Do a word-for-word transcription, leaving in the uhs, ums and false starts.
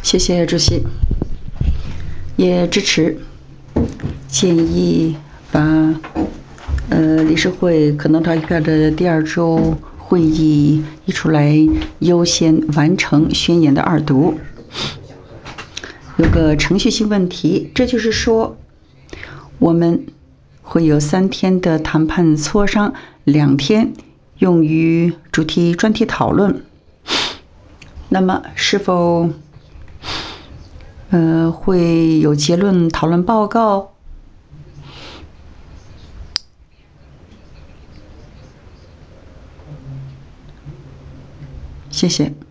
谢谢主席，也支持建议把呃理事会可能召开的第二周会议移出来，优先完成宣言的二读。有个程序性问题，这就是说，我们会有三天的谈判磋商，两天用于主题专题讨论。那么，是否呃会有结论讨论报告？谢谢。